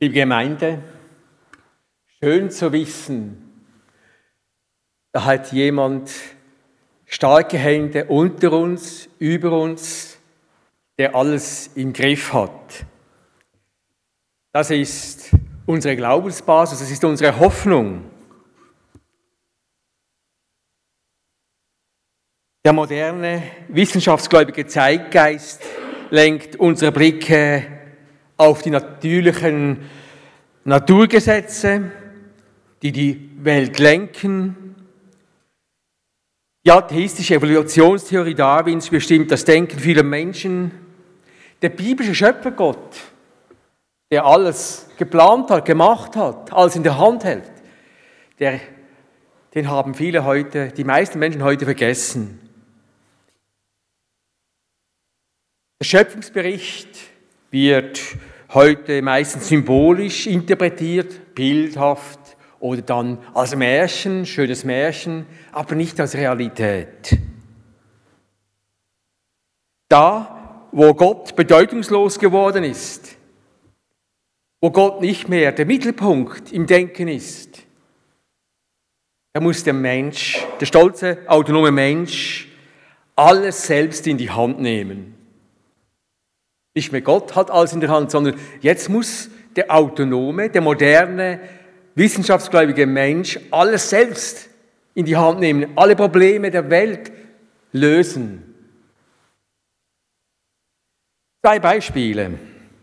Liebe Gemeinde, schön zu wissen, da hat jemand starke Hände unter uns, über uns, der alles im Griff hat. Das ist unsere Glaubensbasis, das ist unsere Hoffnung. Der moderne, wissenschaftsgläubige Zeitgeist lenkt unsere Blicke auf die natürlichen Naturgesetze, die die Welt lenken. Die atheistische Evolutionstheorie Darwins bestimmt das Denken vieler Menschen. Der biblische Schöpfergott, der alles geplant hat, gemacht hat, alles in der Hand hält, den haben die meisten Menschen heute vergessen. Der Schöpfungsbericht wird heute meistens symbolisch interpretiert, bildhaft oder dann als Märchen, schönes Märchen, aber nicht als Realität. Da, wo Gott bedeutungslos geworden ist, wo Gott nicht mehr der Mittelpunkt im Denken ist, da muss der Mensch, der stolze, autonome Mensch, alles selbst in die Hand nehmen. Nicht mehr Gott hat alles in der Hand, sondern jetzt muss der autonome, der moderne, wissenschaftsgläubige Mensch alles selbst in die Hand nehmen, alle Probleme der Welt lösen. 2 Beispiele.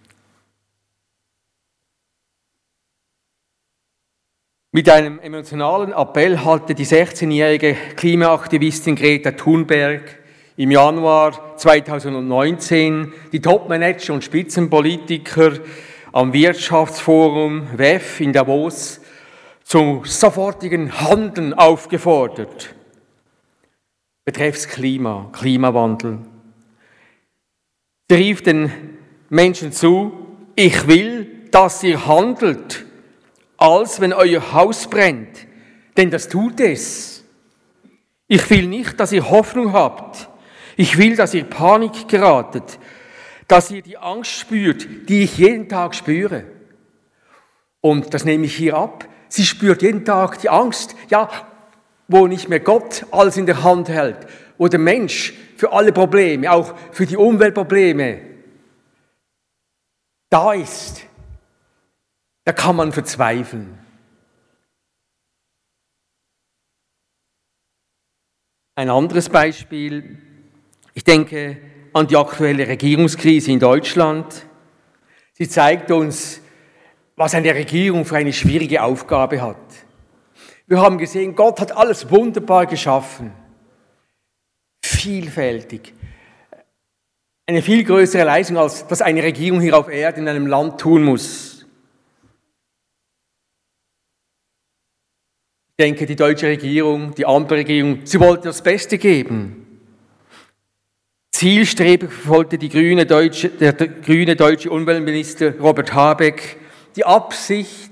Mit einem emotionalen Appell hatte die 16-jährige Klimaaktivistin Greta Thunberg im Januar 2019 die Topmanager und Spitzenpolitiker am Wirtschaftsforum WEF in Davos zum sofortigen Handeln aufgefordert. Betreffs Klimawandel. Sie rief den Menschen zu: Ich will, dass ihr handelt, als wenn euer Haus brennt, denn das tut es. Ich will nicht, dass ihr Hoffnung habt. Ich will, dass ihr Panik geratet, dass ihr die Angst spürt, die ich jeden Tag spüre. Und das nehme ich hier ab. Sie spürt jeden Tag die Angst, wo nicht mehr Gott alles in der Hand hält, wo der Mensch für alle Probleme, auch für die Umweltprobleme, da ist. Da kann man verzweifeln. Ein anderes Beispiel. Ich denke an die aktuelle Regierungskrise in Deutschland. Sie zeigt uns, was eine Regierung für eine schwierige Aufgabe hat. Wir haben gesehen, Gott hat alles wunderbar geschaffen. Vielfältig. Eine viel größere Leistung, als das eine Regierung hier auf Erden in einem Land tun muss. Ich denke, die deutsche Regierung, die Ampelregierung, sie wollte das Beste geben. Zielstrebig verfolgte der grüne deutsche Umweltminister Robert Habeck die Absicht,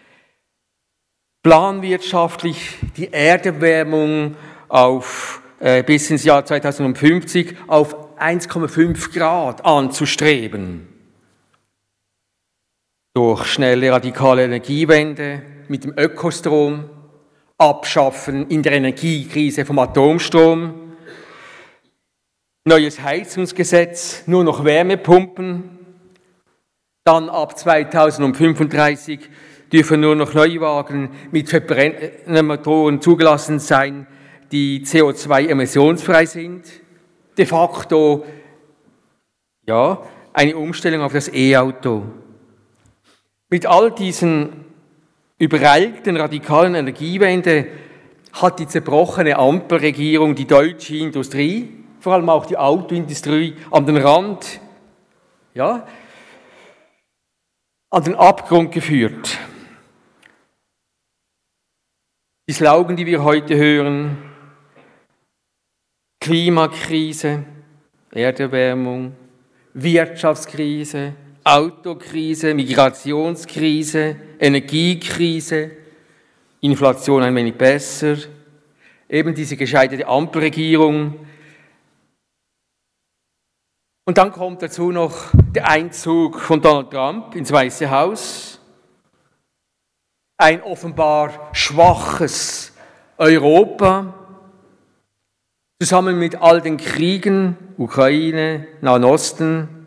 planwirtschaftlich die Erderwärmung bis ins Jahr 2050 auf 1,5 Grad anzustreben. Durch schnelle radikale Energiewende mit dem Ökostrom, Abschaffen in der Energiekrise vom Atomstrom, neues Heizungsgesetz, nur noch Wärmepumpen. Dann ab 2035 dürfen nur noch Neuwagen mit Verbrennermotoren zugelassen sein, die CO2-emissionsfrei sind. De facto, eine Umstellung auf das E-Auto. Mit all diesen übereilten radikalen Energiewende hat die zerbrochene Ampelregierung die deutsche Industrie, vor allem auch die Autoindustrie, an den Rand, an den Abgrund geführt. Die Slogan, die wir heute hören: Klimakrise, Erderwärmung, Wirtschaftskrise, Autokrise, Migrationskrise, Energiekrise, Inflation ein wenig besser, eben diese gescheiterte Ampelregierung. Und dann kommt dazu noch der Einzug von Donald Trump ins Weiße Haus ein offenbar schwaches Europa, zusammen mit all den Kriegen, Ukraine, Nahen Osten,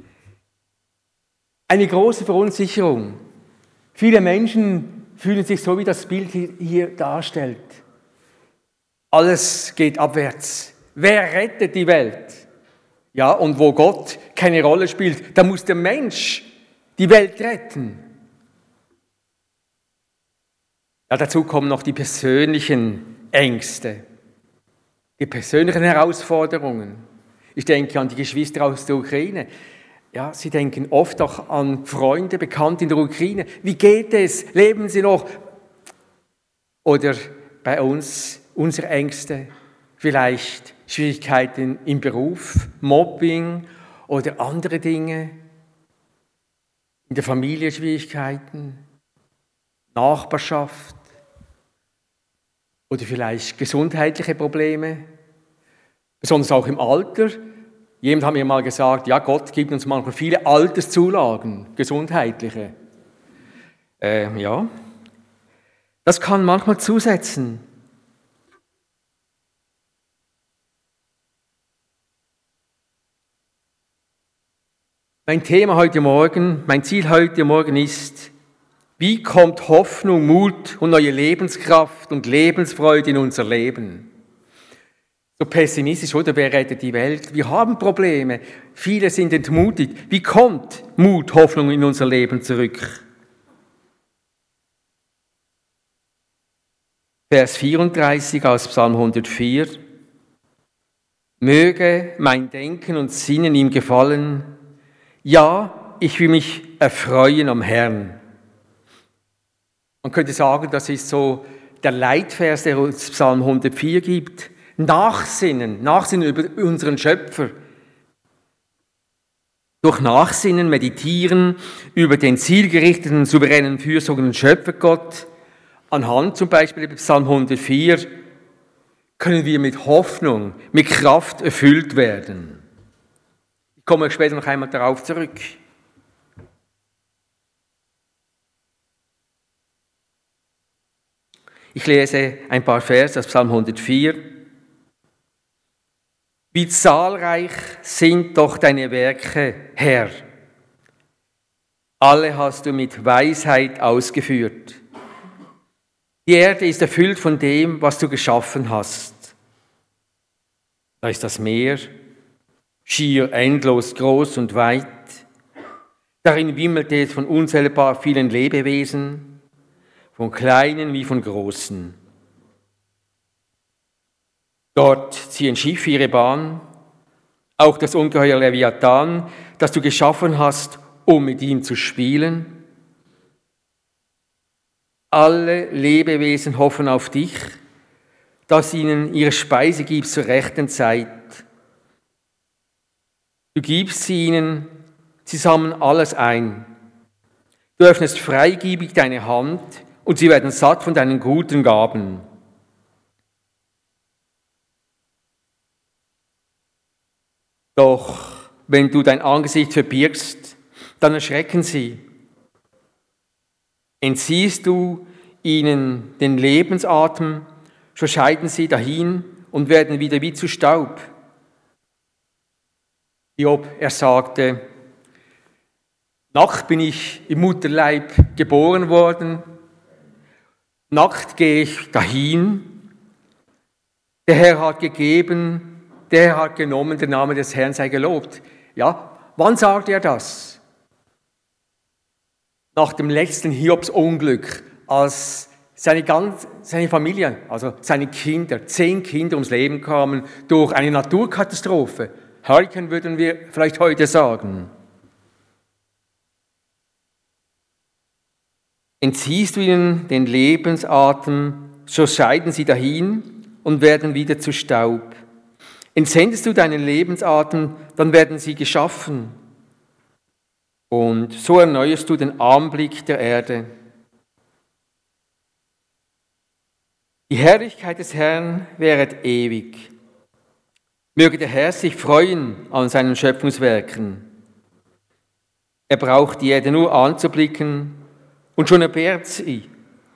eine große Verunsicherung. Viele Menschen fühlen sich so, wie das Bild hier darstellt. Alles geht abwärts. Wer rettet die Welt? Ja, und wo Gott keine Rolle spielt, da muss der Mensch die Welt retten. Ja, dazu kommen noch die persönlichen Ängste, die persönlichen Herausforderungen. Ich denke an die Geschwister aus der Ukraine. Ja, sie denken oft auch an Freunde, Bekannte in der Ukraine. Wie geht es? Leben sie noch? Oder bei uns, unsere Ängste, vielleicht Schwierigkeiten im Beruf, Mobbing oder andere Dinge, in der Familie Schwierigkeiten, Nachbarschaft oder vielleicht gesundheitliche Probleme, besonders auch im Alter. Jemand hat mir mal gesagt, ja, Gott gibt uns manchmal viele Alterszulagen, gesundheitliche. Ja, das kann manchmal zusetzen. Mein Thema heute Morgen, mein Ziel heute Morgen ist, wie kommt Hoffnung, Mut und neue Lebenskraft und Lebensfreude in unser Leben? So pessimistisch, oder? Wer rettet die Welt? Wir haben Probleme. Viele sind entmutigt. Wie kommt Mut, Hoffnung in unser Leben zurück? Vers 34 aus Psalm 104. Möge mein Denken und Sinnen ihm gefallen. Ja, ich will mich erfreuen am Herrn. Man könnte sagen, das ist so der Leitvers, der uns Psalm 104 gibt. Nachsinnen über unseren Schöpfer. Durch Nachsinnen, meditieren über den zielgerichteten, souveränen, fürsorgenden Schöpfergott, anhand zum Beispiel Psalm 104, können wir mit Hoffnung, mit Kraft erfüllt werden. Ich komme später noch einmal darauf zurück. Ich lese ein paar Verse aus Psalm 104. Wie zahlreich sind doch deine Werke, Herr. Alle hast du mit Weisheit ausgeführt. Die Erde ist erfüllt von dem, was du geschaffen hast. Da ist das Meer, schier endlos groß und weit. Darin wimmelt es von unzählbar vielen Lebewesen, von kleinen wie von großen. Dort ziehen Schiffe ihre Bahn, auch das Ungeheuer Leviathan, das du geschaffen hast, um mit ihm zu spielen. Alle Lebewesen hoffen auf dich, dass ihnen ihre Speise gibst zur rechten Zeit. Du gibst sie ihnen, sie sammeln alles ein. Du öffnest freigebig deine Hand und sie werden satt von deinen guten Gaben. Doch wenn du dein Angesicht verbirgst, dann erschrecken sie. Entziehst du ihnen den Lebensatem, so scheiden sie dahin und werden wieder wie zu Staub. Hiob, er sagte, nackt bin ich im Mutterleib geboren worden, nackt gehe ich dahin, der Herr hat gegeben, der Herr hat genommen, der Name des Herrn sei gelobt. Ja, wann sagt er das? Nach dem letzten Hiobs-Unglück, als seine Familie, also seine Kinder, 10 Kinder ums Leben kamen durch eine Naturkatastrophe. Hurrikan würden wir vielleicht heute sagen. Entziehst du ihnen den Lebensatem, so scheiden sie dahin und werden wieder zu Staub. Entsendest du deinen Lebensatem, dann werden sie geschaffen. Und so erneuerst du den Anblick der Erde. Die Herrlichkeit des Herrn währet ewig. Möge der Herr sich freuen an seinen Schöpfungswerken. Er braucht die Erde nur anzublicken und schon erbärt sie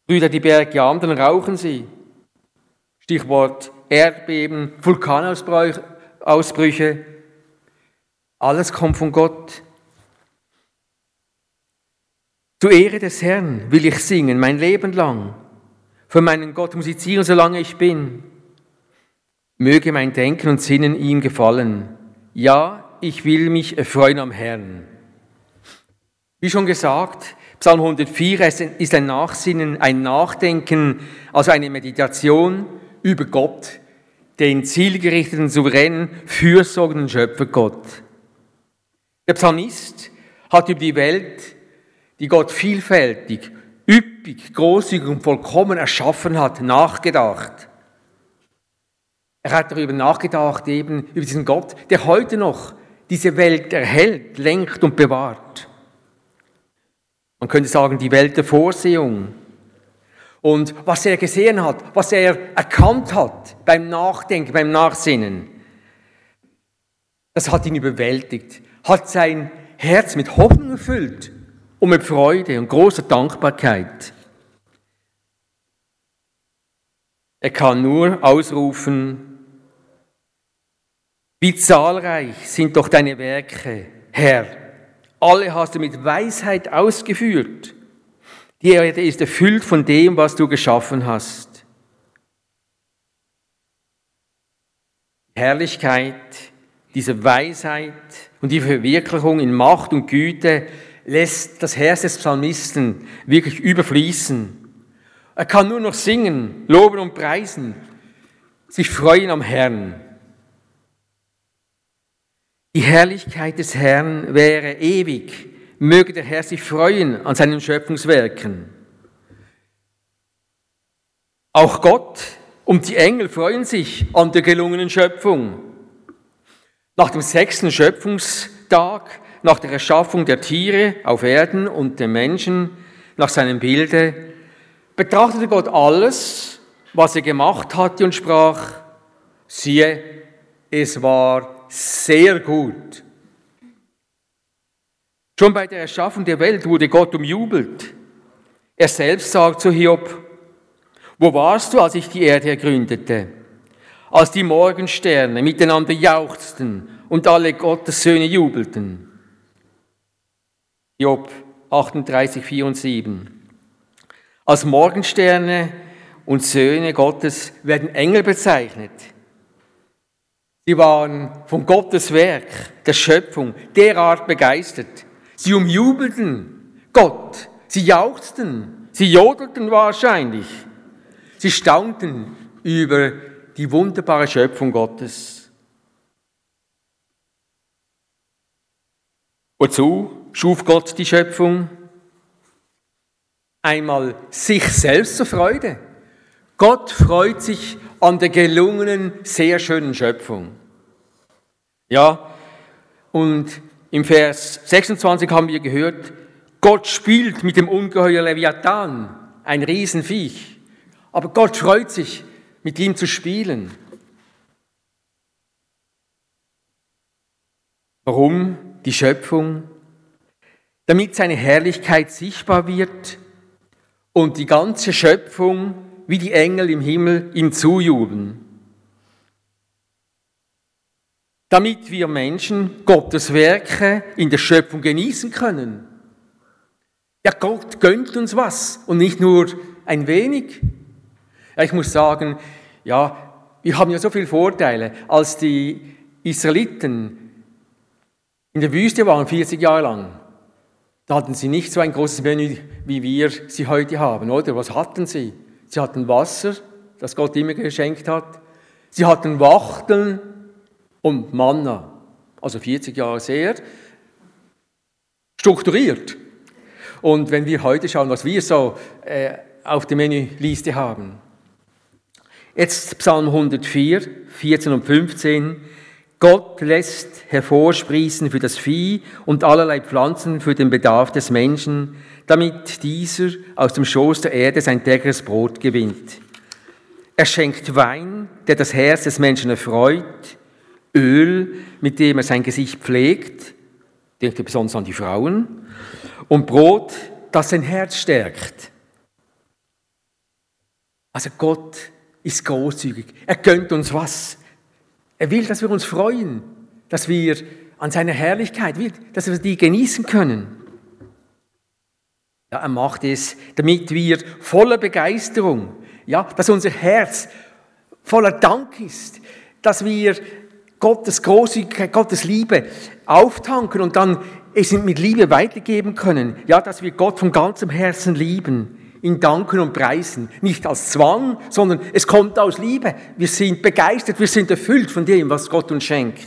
Rührt er die Berge an, dann rauchen sie. Stichwort Erdbeben, Vulkanausbrüche. Alles kommt von Gott. Zur Ehre des Herrn will ich singen, mein Leben lang. Für meinen Gott musizieren, solange ich bin. Möge mein Denken und Sinnen ihm gefallen. Ja, ich will mich erfreuen am Herrn. Wie schon gesagt, Psalm 104 ist ein Nachsinnen, ein Nachdenken, also eine Meditation über Gott, den zielgerichteten, souveränen, fürsorgenden Schöpfergott. Der Psalmist hat über die Welt, die Gott vielfältig, üppig, großzügig und vollkommen erschaffen hat, nachgedacht. Er hat darüber nachgedacht, eben über diesen Gott, der heute noch diese Welt erhält, lenkt und bewahrt. Man könnte sagen, die Welt der Vorsehung. Und was er gesehen hat, was er erkannt hat beim Nachdenken, beim Nachsinnen, das hat ihn überwältigt, hat sein Herz mit Hoffnung erfüllt und mit Freude und großer Dankbarkeit. Er kann nur ausrufen: Wie zahlreich sind doch deine Werke, Herr. Alle hast du mit Weisheit ausgeführt. Die Erde ist erfüllt von dem, was du geschaffen hast. Die Herrlichkeit, diese Weisheit und die Verwirklichung in Macht und Güte lässt das Herz des Psalmisten wirklich überfließen. Er kann nur noch singen, loben und preisen, sich freuen am Herrn. Die Herrlichkeit des Herrn wäre ewig. Möge der Herr sich freuen an seinen Schöpfungswerken. Auch Gott und die Engel freuen sich an der gelungenen Schöpfung. Nach dem 6. Schöpfungstag, nach der Erschaffung der Tiere auf Erden und der Menschen, nach seinem Bilde, betrachtete Gott alles, was er gemacht hatte und sprach: Siehe, es war sehr gut. Schon bei der Erschaffung der Welt wurde Gott umjubelt. Er selbst sagt zu Hiob: Wo warst du, als ich die Erde ergründete? Als die Morgensterne miteinander jauchzten und alle Gottes Söhne jubelten. Hiob 38, 4 und 7. Als Morgensterne und Söhne Gottes werden Engel bezeichnet. Sie waren von Gottes Werk, der Schöpfung, derart begeistert. Sie umjubelten Gott, sie jauchzten, sie jodelten wahrscheinlich. Sie staunten über die wunderbare Schöpfung Gottes. Wozu schuf Gott die Schöpfung? Einmal sich selbst zur Freude. Gott freut sich an der gelungenen, sehr schönen Schöpfung. Ja, und im Vers 26 haben wir gehört, Gott spielt mit dem Ungeheuer Leviathan, ein Riesenviech. Aber Gott freut sich, mit ihm zu spielen. Warum die Schöpfung? Damit seine Herrlichkeit sichtbar wird und die ganze Schöpfung wie die Engel im Himmel ihm zujubeln. Damit wir Menschen Gottes Werke in der Schöpfung genießen können. Ja, Gott gönnt uns was und nicht nur ein wenig. Ja, ich muss sagen, ja, wir haben ja so viele Vorteile. Als die Israeliten in der Wüste waren, 40 Jahre lang, da hatten sie nicht so ein großes Menü, wie wir sie heute haben, oder? Was hatten sie? Sie hatten Wasser, das Gott immer geschenkt hat. Sie hatten Wachteln und Manna. Also 40 Jahre sehr strukturiert. Und wenn wir heute schauen, was wir so auf der Menüliste haben. Jetzt Psalm 104, 14 und 15. Gott lässt hervorsprießen für das Vieh und allerlei Pflanzen für den Bedarf des Menschen, damit dieser aus dem Schoß der Erde sein tägliches Brot gewinnt. Er schenkt Wein, der das Herz des Menschen erfreut, Öl, mit dem er sein Gesicht pflegt, denkt er besonders an die Frauen, und Brot, das sein Herz stärkt. Also Gott ist großzügig. Er gönnt uns was. Er will, dass wir uns freuen, dass wir an seiner Herrlichkeit, dass wir die genießen können. Ja, er macht es, damit wir voller Begeisterung, ja, dass unser Herz voller Dank ist, dass wir Gottes Großzügigkeit, Gottes Liebe auftanken und dann es mit Liebe weitergeben können. Ja, dass wir Gott von ganzem Herzen lieben, ihn danken und preisen. Nicht als Zwang, sondern es kommt aus Liebe. Wir sind begeistert, wir sind erfüllt von dem, was Gott uns schenkt.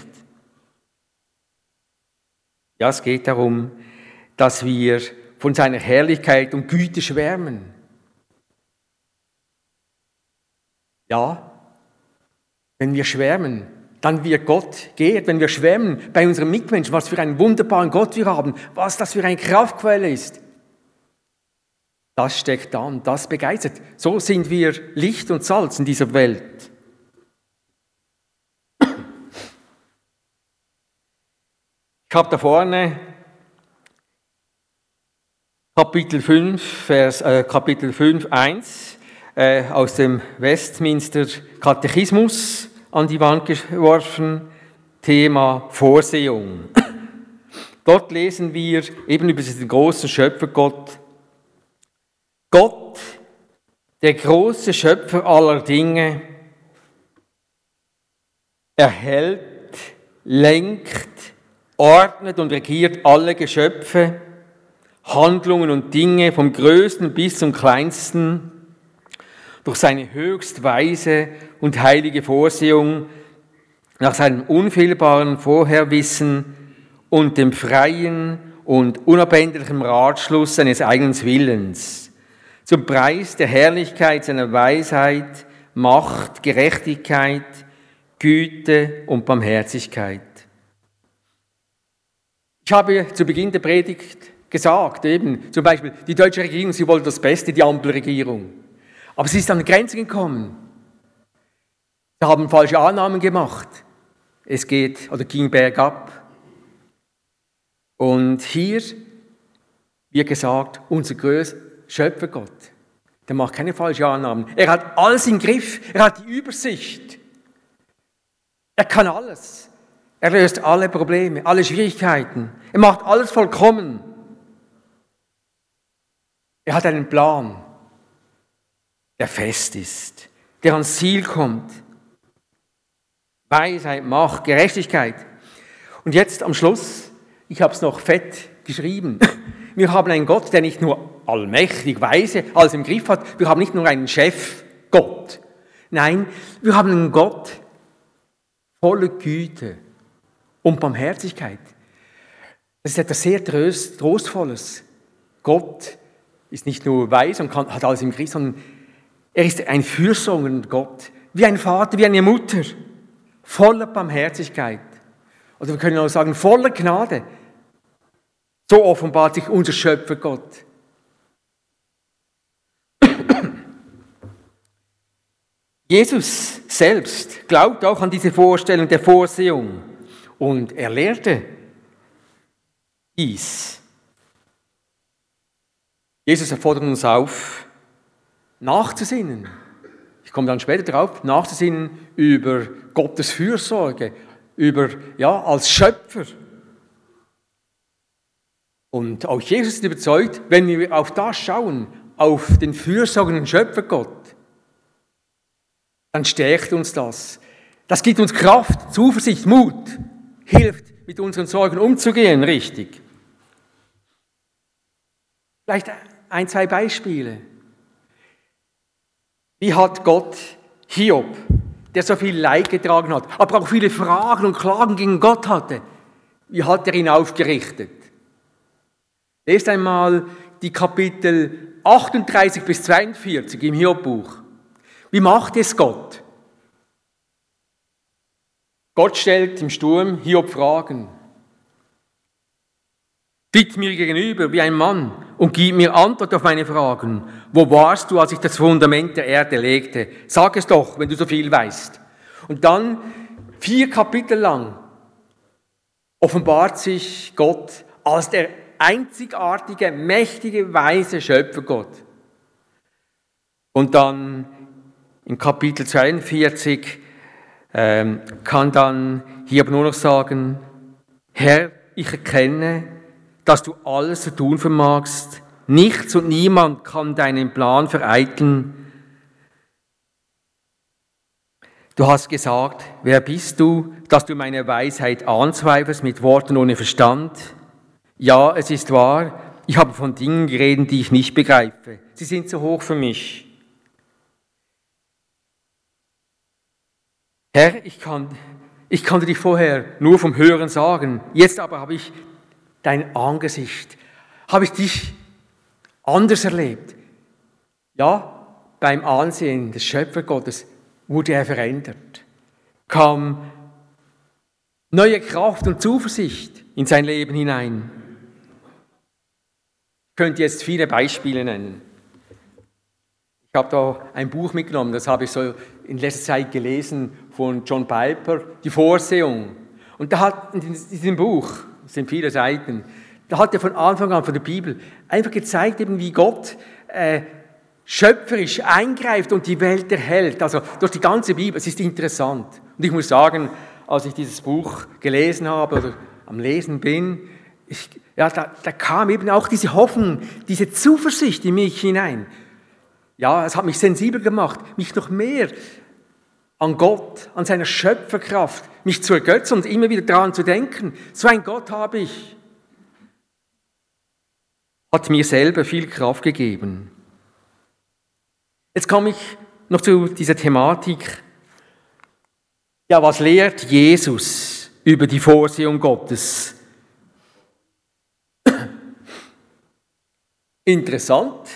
Ja, es geht darum, dass wir von seiner Herrlichkeit und Güte schwärmen. Ja, wenn wir schwärmen, dann wird Gott geehrt. Wenn wir schwärmen bei unseren Mitmenschen, was für einen wunderbaren Gott wir haben, was das für eine Kraftquelle ist, das steckt an, das begeistert. So sind wir Licht und Salz in dieser Welt. Ich habe da vorne Kapitel 5, 1 aus dem Westminster Katechismus an die Wand geworfen, Thema Vorsehung. Dort lesen wir eben über diesen großen Schöpfergott. Gott, der große Schöpfer aller Dinge, erhält, lenkt, ordnet und regiert alle Geschöpfe, Handlungen und Dinge vom Größten bis zum Kleinsten durch seine höchst weise und heilige Vorsehung nach seinem unfehlbaren Vorherwissen und dem freien und unabänderlichen Ratschluss seines eigenen Willens, zum Preis der Herrlichkeit seiner Weisheit, Macht, Gerechtigkeit, Güte und Barmherzigkeit. Ich habe zu Beginn der Predigt gesagt, eben zum Beispiel, die deutsche Regierung, sie wollte das Beste, die Ampelregierung. Aber sie ist an Grenzen gekommen. Sie haben falsche Annahmen gemacht. Es geht oder ging bergab. Und hier wird gesagt, unser größter Schöpfergott, der macht keine falschen Annahmen. Er hat alles im Griff, er hat die Übersicht. Er kann alles. Er löst alle Probleme, alle Schwierigkeiten. Er macht alles vollkommen. Er hat einen Plan, der fest ist, der ans Ziel kommt. Weisheit, Macht, Gerechtigkeit. Und jetzt am Schluss, ich habe es noch fett geschrieben, wir haben einen Gott, der nicht nur allmächtig, weise, alles im Griff hat, wir haben nicht nur einen Chef-Gott. Nein, wir haben einen Gott voller Güte und Barmherzigkeit. Das ist etwas sehr Trostvolles. Gott ist nicht nur weise und hat alles im Griff, sondern er ist ein fürsorgender Gott, wie ein Vater, wie eine Mutter, voller Barmherzigkeit. Oder wir können auch sagen, voller Gnade. So offenbart sich unser Schöpfer Gott. Jesus selbst glaubt auch an diese Vorstellung der Vorsehung und er lehrte dies. Jesus erfordert uns auf, nachzusinnen. Ich komme dann später darauf, nachzusinnen über Gottes Fürsorge, als Schöpfer. Und auch Jesus ist überzeugt, wenn wir auf das schauen, auf den fürsorgenden Schöpfergott, dann stärkt uns das. Das gibt uns Kraft, Zuversicht, Mut, hilft, mit unseren Sorgen umzugehen, richtig. Vielleicht ein, zwei Beispiele. Wie hat Gott Hiob, der so viel Leid getragen hat, aber auch viele Fragen und Klagen gegen Gott hatte, wie hat er ihn aufgerichtet? Lest einmal die Kapitel 38 bis 42 im Hiob-Buch. Wie macht es Gott? Gott stellt im Sturm Hiob Fragen. Tritt mir gegenüber wie ein Mann und gib mir Antwort auf meine Fragen. Wo warst du, als ich das Fundament der Erde legte? Sag es doch, wenn du so viel weißt. Und dann 4 Kapitel lang offenbart sich Gott als der einzigartige, mächtige, weise Schöpfergott. Und dann in Kapitel 42 kann dann Hiob nur noch sagen, Herr, ich erkenne, dass du alles zu tun vermagst. Nichts und niemand kann deinen Plan vereiteln. Du hast gesagt, wer bist du, dass du meine Weisheit anzweifelst mit Worten ohne Verstand? Ja, es ist wahr, ich habe von Dingen geredet, die ich nicht begreife. Sie sind zu hoch für mich. Herr, ich kannte dich vorher nur vom Hören sagen, jetzt aber habe ich dein Angesicht, habe ich dich anders erlebt. Ja, beim Ansehen des Schöpfergottes wurde er verändert, kam neue Kraft und Zuversicht in sein Leben hinein. Ich könnte jetzt viele Beispiele nennen. Ich habe da ein Buch mitgenommen, das habe ich so in letzter Zeit gelesen von John Piper, die Vorsehung. Und da hat in diesem Buch, es sind viele Seiten, da hat er von Anfang an von der Bibel einfach gezeigt, eben wie Gott schöpferisch eingreift und die Welt erhält. Also durch die ganze Bibel, es ist interessant. Und ich muss sagen, als ich dieses Buch gelesen habe oder am Lesen bin, da kam eben auch diese Hoffnung, diese Zuversicht in mich hinein. Ja, es hat mich sensibel gemacht, mich noch mehr an Gott, an seiner Schöpferkraft, mich zu ergötzen und immer wieder daran zu denken. So ein Gott habe ich. Hat mir selber viel Kraft gegeben. Jetzt komme ich noch zu dieser Thematik. Ja, was lehrt Jesus über die Vorsehung Gottes? Interessant.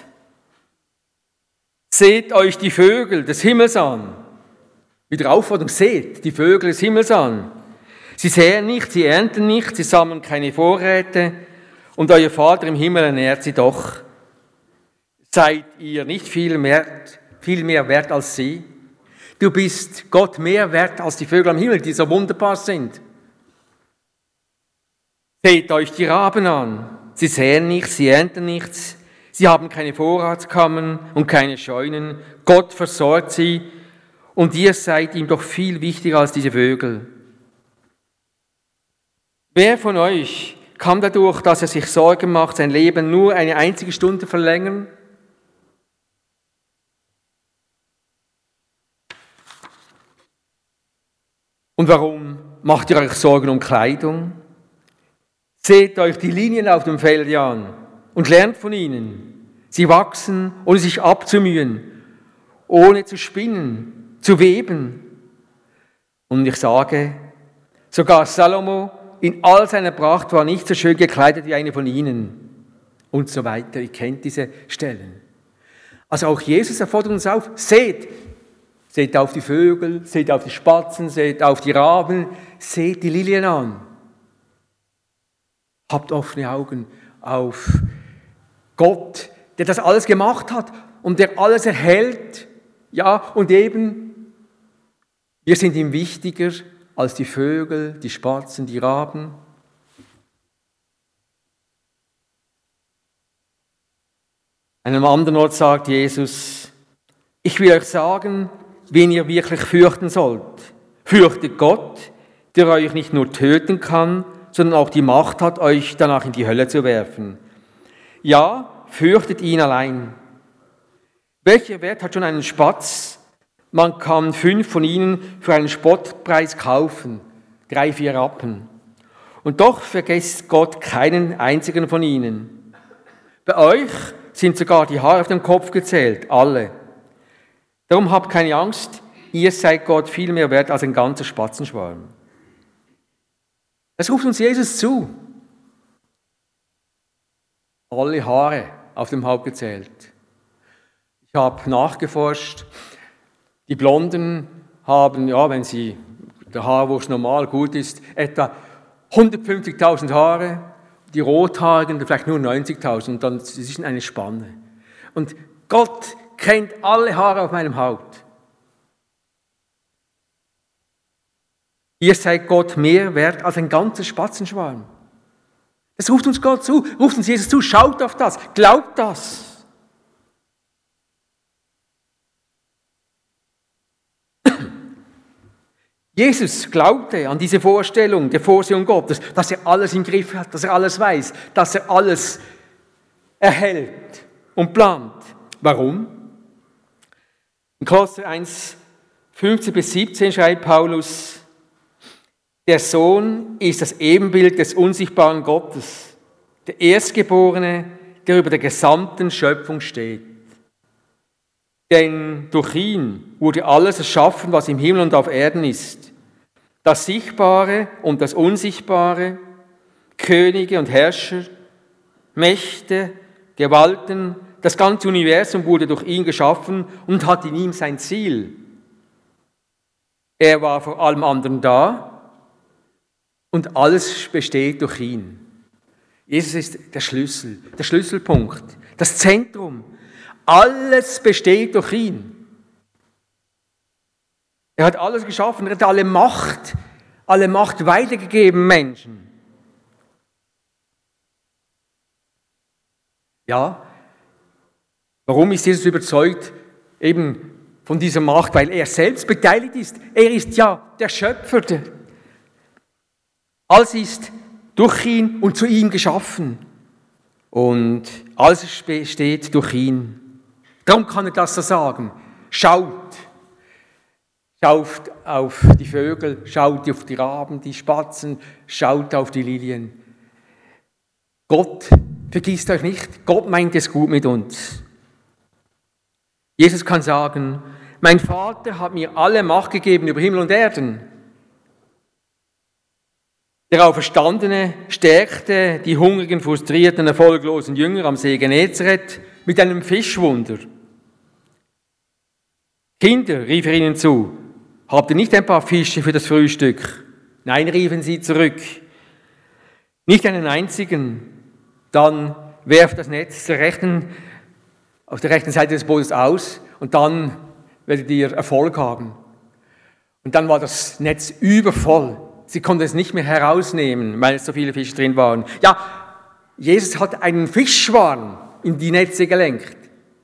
Seht euch die Vögel des Himmels an. Wieder Aufforderung, seht die Vögel des Himmels an. Sie säen nicht, sie ernten nicht, sie sammeln keine Vorräte und euer Vater im Himmel ernährt sie doch. Seid ihr nicht viel mehr wert als sie? Du bist Gott mehr wert als die Vögel am Himmel, die so wunderbar sind. Seht euch die Raben an. Sie säen nichts, sie ernten nichts. Sie haben keine Vorratskammern und keine Scheunen. Gott versorgt sie und ihr seid ihm doch viel wichtiger als diese Vögel. Wer von euch kann dadurch, dass er sich Sorgen macht, sein Leben nur eine einzige Stunde verlängern? Und warum macht ihr euch Sorgen um Kleidung? Seht euch die Linien auf dem Feld an und lernt von ihnen. Sie wachsen, ohne sich abzumühen, ohne zu spinnen, zu weben. Und ich sage, sogar Salomo in all seiner Pracht war nicht so schön gekleidet wie eine von ihnen. Und so weiter. Ihr kennt diese Stellen. Also auch Jesus erfordert uns auf, seht auf die Vögel, seht auf die Spatzen, seht auf die Raben, seht die Lilien an. Habt offene Augen auf Gott, der das alles gemacht hat und der alles erhält. Ja, und eben, wir sind ihm wichtiger als die Vögel, die Spatzen, die Raben. An einem anderen Ort sagt Jesus, ich will euch sagen, wen ihr wirklich fürchten sollt. Fürchtet Gott, der euch nicht nur töten kann, sondern auch die Macht hat, euch danach in die Hölle zu werfen. Ja, fürchtet ihn allein. Welcher Wert hat schon einen Spatz? Man kann 5 von ihnen für einen Spottpreis kaufen, 3, 4 Rappen. Und doch vergesst Gott keinen einzigen von ihnen. Bei euch sind sogar die Haare auf dem Kopf gezählt, alle. Darum habt keine Angst, ihr seid Gott viel mehr wert als ein ganzer Spatzenschwarm. Das ruft uns Jesus zu. Alle Haare auf dem Haupt gezählt. Ich habe nachgeforscht. Die Blonden haben, ja, wenn der Haarwuchs normal gut ist, etwa 150.000 Haare. Die Rothaarigen vielleicht nur 90.000. Und dann ist es eine Spanne. Und Gott kennt alle Haare auf meinem Haupt. Ihr seid Gott mehr wert als ein ganzer Spatzenschwarm. Das ruft uns Gott zu, ruft uns Jesus zu, schaut auf das, glaubt das. Jesus glaubte an diese Vorstellung der Vorsehung Gottes, dass er alles im Griff hat, dass er alles weiß, dass er alles erhält und plant. Warum? In Kolosser 1, 15 bis 17 schreibt Paulus, der Sohn ist das Ebenbild des unsichtbaren Gottes, der Erstgeborene, der über der gesamten Schöpfung steht. Denn durch ihn wurde alles erschaffen, was im Himmel und auf Erden ist. Das Sichtbare und das Unsichtbare, Könige und Herrscher, Mächte, Gewalten, das ganze Universum wurde durch ihn geschaffen und hat in ihm sein Ziel. Er war vor allem anderen da und alles besteht durch ihn. Jesus ist der Schlüssel, der Schlüsselpunkt, das Zentrum. Alles besteht durch ihn. Er hat alles geschaffen, er hat alle Macht weitergegeben Menschen. Ja, warum ist Jesus überzeugt eben von dieser Macht? Weil er selbst beteiligt ist. Er ist ja der Schöpfer. Alles ist durch ihn und zu ihm geschaffen. Und alles besteht durch ihn. Darum kann er das so sagen. Schaut auf die Vögel, schaut auf die Raben, die Spatzen, schaut auf die Lilien. Gott vergisst euch nicht, Gott meint es gut mit uns. Jesus kann sagen, mein Vater hat mir alle Macht gegeben über Himmel und Erden. Der Auferstandene stärkte die hungrigen, frustrierten, erfolglosen Jünger am See Genezareth mit einem Fischwunder. Kinder, rief er ihnen zu, habt ihr nicht ein paar Fische für das Frühstück? Nein, riefen sie zurück. Nicht einen einzigen. Dann werft das Netz auf der rechten Seite des Bootes aus und dann werdet ihr Erfolg haben. Und dann war das Netz übervoll. Sie konnten es nicht mehr herausnehmen, weil es so viele Fische drin waren. Ja, Jesus hat einen Fischschwarm in die Netze gelenkt.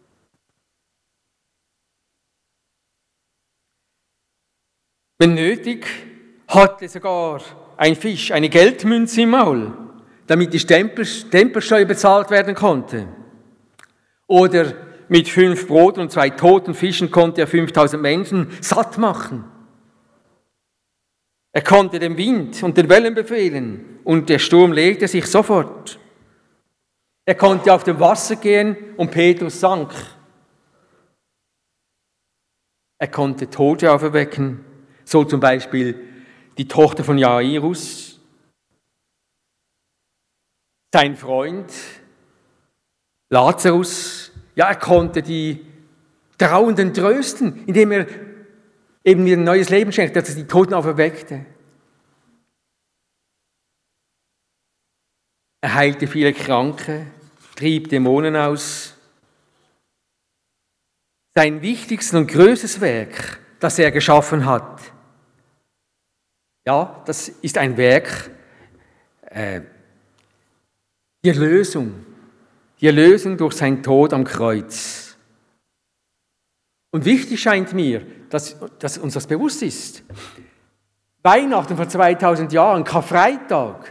Wenn nötig, hatte sogar ein Fisch eine Geldmünze im Maul, damit die Stempelsteuer bezahlt werden konnte. Oder mit 5 Broten und 2 toten Fischen konnte er 5000 Menschen satt machen. Er konnte dem Wind und den Wellen befehlen und der Sturm legte sich sofort. Er konnte auf dem Wasser gehen und Petrus sank. Er konnte Tote auferwecken, so zum Beispiel die Tochter von Jairus, sein Freund Lazarus. Ja, er konnte die Trauernden trösten, indem er eben wieder ein neues Leben schenkt, dass er die Toten auferweckte. Er heilte viele Kranke, trieb Dämonen aus. Sein wichtigstes und größtes Werk, das er geschaffen hat, ja, das ist ein Werk, die Erlösung durch seinen Tod am Kreuz. Und wichtig scheint mir, dass uns das bewusst ist. Weihnachten vor 2000 Jahren, Karfreitag,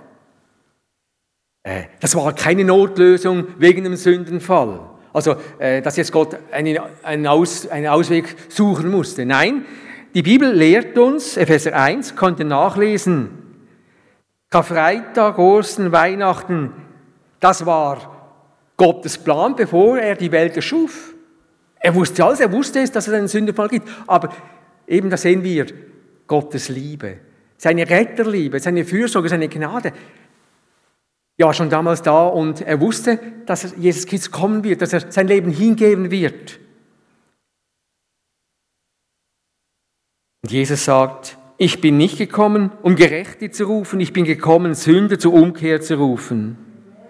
das war keine Notlösung wegen dem Sündenfall. Also, dass jetzt Gott einen Ausweg suchen musste. Nein, die Bibel lehrt uns, Epheser 1, könnt ihr nachlesen, Karfreitag, Ostern, Weihnachten, das war Gottes Plan, bevor er die Welt erschuf. Er wusste alles, er wusste es, dass es einen Sündenfall gibt. Aber eben da sehen wir Gottes Liebe, seine Retterliebe, seine Fürsorge, seine Gnade. Ja, schon damals da und er wusste, dass Jesus Christus kommen wird, dass er sein Leben hingeben wird. Und Jesus sagt, ich bin nicht gekommen, um Gerechte zu rufen, ich bin gekommen, Sünder zur Umkehr zu rufen.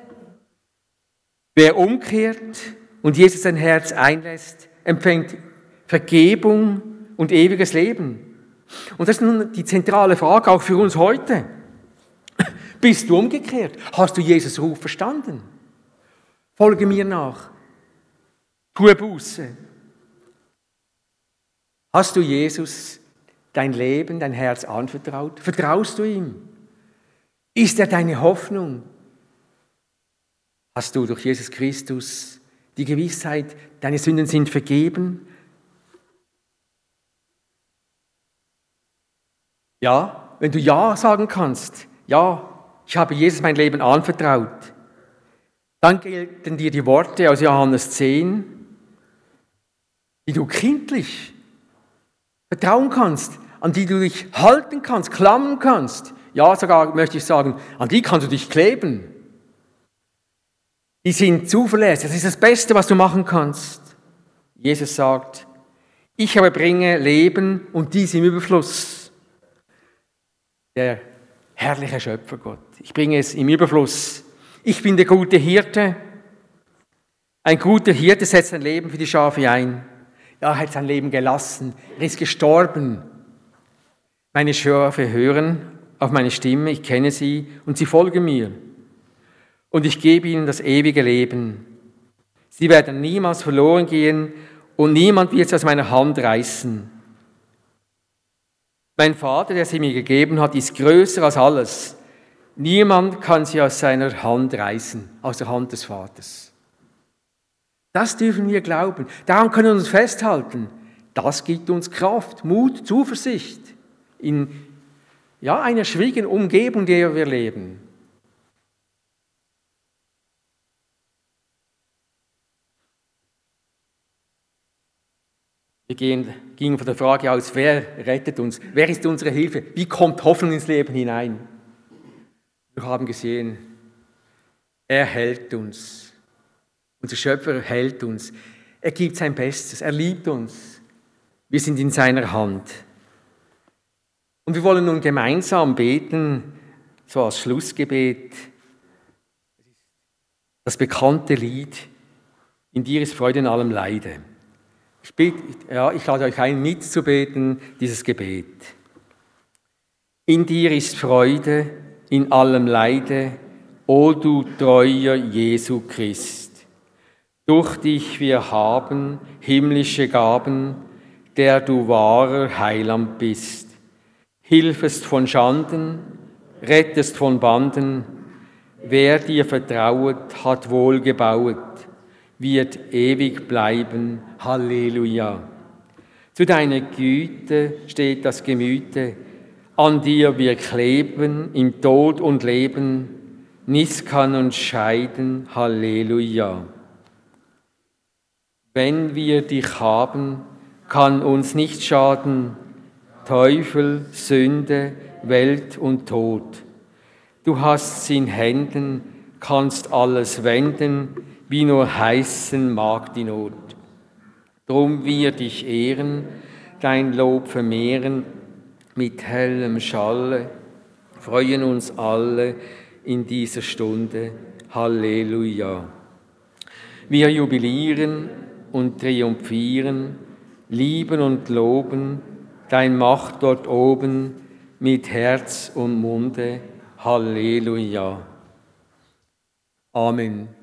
Wer umkehrt und Jesus sein Herz einlässt, empfängt Vergebung und ewiges Leben. Und das ist nun die zentrale Frage auch für uns heute. Bist du umgekehrt? Hast du Jesus' Ruf verstanden? Folge mir nach. Tue Buße. Hast du Jesus, dein Leben, dein Herz anvertraut? Vertraust du ihm? Ist er deine Hoffnung? Hast du durch Jesus Christus die Gewissheit, deine Sünden sind vergeben? Ja, wenn du Ja sagen kannst, ja, ich habe Jesus mein Leben anvertraut, dann gelten dir die Worte aus Johannes 10, die du kindlich vertrauen kannst, an die du dich halten kannst, klammern kannst. Ja, sogar möchte ich sagen, an die kannst du dich kleben. Die sind zuverlässig, das ist das Beste, was du machen kannst. Jesus sagt, ich aber bringe Leben und dies im Überfluss. Der herrliche Schöpfergott, ich bringe es im Überfluss. Ich bin der gute Hirte. Ein guter Hirte setzt sein Leben für die Schafe ein. Ja, er hat sein Leben gelassen, er ist gestorben. Meine Schafe hören auf meine Stimme, ich kenne sie und sie folgen mir. Und ich gebe ihnen das ewige Leben. Sie werden niemals verloren gehen und niemand wird sie aus meiner Hand reißen. Mein Vater, der sie mir gegeben hat, ist größer als alles. Niemand kann sie aus seiner Hand reißen, aus der Hand des Vaters. Das dürfen wir glauben. Daran können wir uns festhalten. Das gibt uns Kraft, Mut, Zuversicht in einer schwierigen Umgebung, in der wir leben. Wir gingen von der Frage aus, wer rettet uns? Wer ist unsere Hilfe? Wie kommt Hoffnung ins Leben hinein? Wir haben gesehen, er hält uns. Unser Schöpfer hält uns. Er gibt sein Bestes. Er liebt uns. Wir sind in seiner Hand. Und wir wollen nun gemeinsam beten, so als Schlussgebet, das bekannte Lied, in dir ist Freude in allem Leide. Ich lade euch ein, mitzubeten, dieses Gebet. In dir ist Freude in allem Leide, o du treuer Jesu Christ. Durch dich wir haben himmlische Gaben, der du wahrer Heiland bist. Hilfest von Schanden, rettest von Banden, wer dir vertrauet, hat wohl gebauet, wird ewig bleiben. Halleluja. Zu deiner Güte steht das Gemüte, an dir wir kleben, im Tod und Leben, nichts kann uns scheiden. Halleluja. Wenn wir dich haben, kann uns nicht schaden, Teufel, Sünde, Welt und Tod. Du hast's in Händen, kannst alles wenden, wie nur heißen mag die Not. Drum wir dich ehren, dein Lob vermehren, mit hellem Schalle, freuen uns alle in dieser Stunde. Halleluja. Wir jubilieren und triumphieren, lieben und loben, dein Macht dort oben, mit Herz und Munde. Halleluja. Amen.